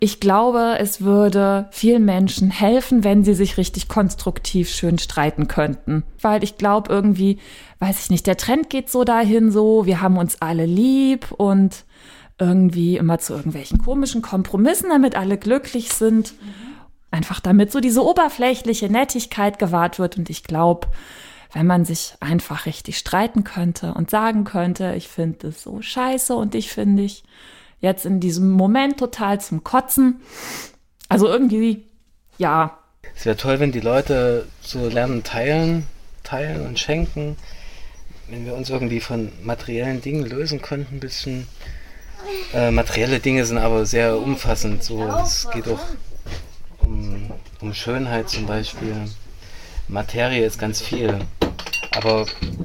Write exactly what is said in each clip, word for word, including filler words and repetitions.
Ich glaube, es würde vielen Menschen helfen, wenn sie sich richtig konstruktiv schön streiten könnten. Weil ich glaube irgendwie, weiß ich nicht, der Trend geht so dahin so, wir haben uns alle lieb und irgendwie immer zu irgendwelchen komischen Kompromissen, damit alle glücklich sind. Einfach damit so diese oberflächliche Nettigkeit gewahrt wird. Und ich glaube, wenn man sich einfach richtig streiten könnte und sagen könnte, ich finde das so scheiße und ich finde ich jetzt in diesem Moment total zum Kotzen. Also irgendwie, ja. Es wäre toll, wenn die Leute so lernen teilen, teilen und schenken. Wenn wir uns irgendwie von materiellen Dingen lösen könnten, ein bisschen. Äh, materielle Dinge sind aber sehr umfassend. So, es geht auch um, um Schönheit zum Beispiel. Materie ist ganz viel. Aber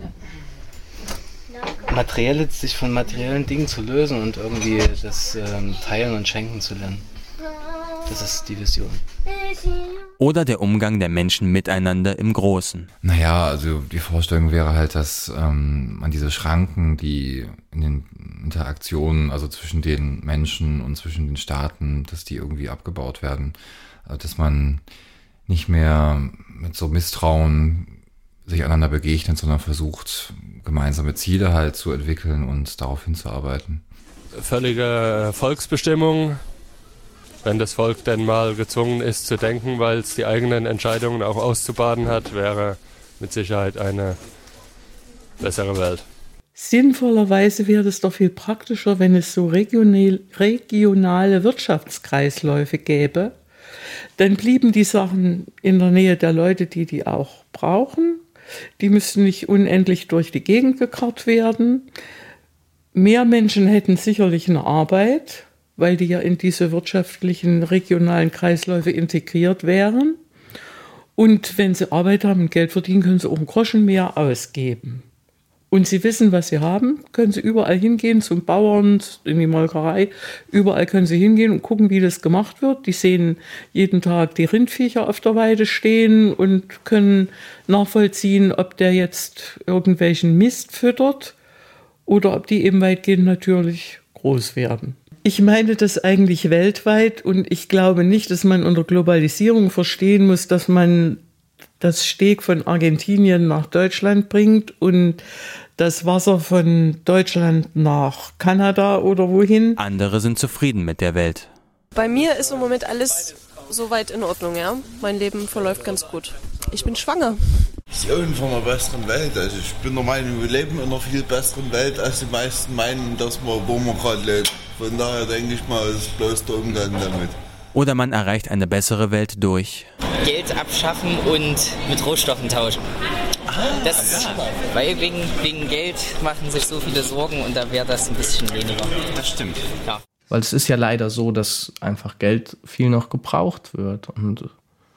Materielle, sich von materiellen Dingen zu lösen und irgendwie das ähm, Teilen und Schenken zu lernen. Das ist die Vision. Oder der Umgang der Menschen miteinander im Großen. Naja, also die Vorstellung wäre halt, dass ähm, man diese Schranken, die in den Interaktionen, also zwischen den Menschen und zwischen den Staaten, dass die irgendwie abgebaut werden. Also, dass man nicht mehr mit so Misstrauen sich einander begegnet, sondern versucht, gemeinsame Ziele halt zu entwickeln und darauf hinzuarbeiten. Völlige Volksbestimmung, wenn das Volk denn mal gezwungen ist zu denken, weil es die eigenen Entscheidungen auch auszubaden hat, wäre mit Sicherheit eine bessere Welt. Sinnvollerweise wäre es doch viel praktischer, wenn es so regional, regionale Wirtschaftskreisläufe gäbe. Dann blieben die Sachen in der Nähe der Leute, die die auch brauchen. Die müssten nicht unendlich durch die Gegend gekarrt werden. Mehr Menschen hätten sicherlich eine Arbeit, weil die ja in diese wirtschaftlichen regionalen Kreisläufe integriert wären. Und wenn sie Arbeit haben und Geld verdienen, können sie auch einen Groschen mehr ausgeben. Und sie wissen, was sie haben, können sie überall hingehen, zum Bauern, in die Molkerei. Überall können sie hingehen und gucken, wie das gemacht wird. Die sehen jeden Tag die Rindviecher auf der Weide stehen und können nachvollziehen, ob der jetzt irgendwelchen Mist füttert oder ob die eben weitgehend natürlich groß werden. Ich meine das eigentlich weltweit und ich glaube nicht, dass man unter Globalisierung verstehen muss, dass man das Steak von Argentinien nach Deutschland bringt und das Wasser von Deutschland nach Kanada oder wohin. Andere sind zufrieden mit der Welt. Bei mir ist im Moment alles soweit in Ordnung, ja. Mein Leben verläuft ganz gut. Ich bin schwanger. Vision von einer besseren Welt. Also ich bin der Meinung, wir leben in einer viel besseren Welt, als die meisten meinen, dass wir, wo wir gerade leben. Von daher denke ich mal, es ist bloß der Umgang damit. Oder man erreicht eine bessere Welt durch Geld abschaffen und mit Rohstoffen tauschen. Das, weil wegen, wegen Geld machen sich so viele Sorgen und da wäre das ein bisschen weniger. Das stimmt. Ja. Weil es ist ja leider so, dass einfach Geld viel noch gebraucht wird und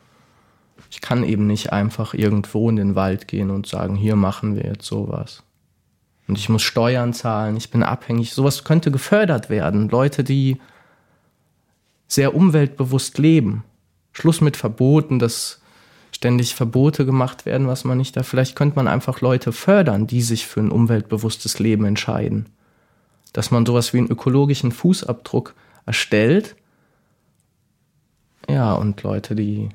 ich kann eben nicht einfach irgendwo in den Wald gehen und sagen, hier machen wir jetzt sowas. Und ich muss Steuern zahlen, ich bin abhängig. Sowas könnte gefördert werden. Leute, die sehr umweltbewusst leben. Schluss mit Verboten, dass ständig Verbote gemacht werden, was man nicht da. Vielleicht könnte man einfach Leute fördern, die sich für ein umweltbewusstes Leben entscheiden. Dass man sowas wie einen ökologischen Fußabdruck erstellt. Ja, und Leute, die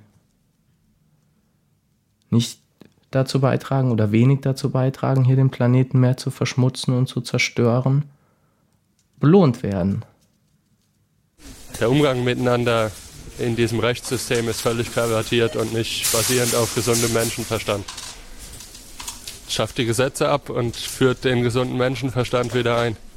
nicht dazu beitragen oder wenig dazu beitragen, hier den Planeten mehr zu verschmutzen und zu zerstören, belohnt werden. Der Umgang miteinander in diesem Rechtssystem ist völlig pervertiert und nicht basierend auf gesundem Menschenverstand. Schafft die Gesetze ab und führt den gesunden Menschenverstand wieder ein.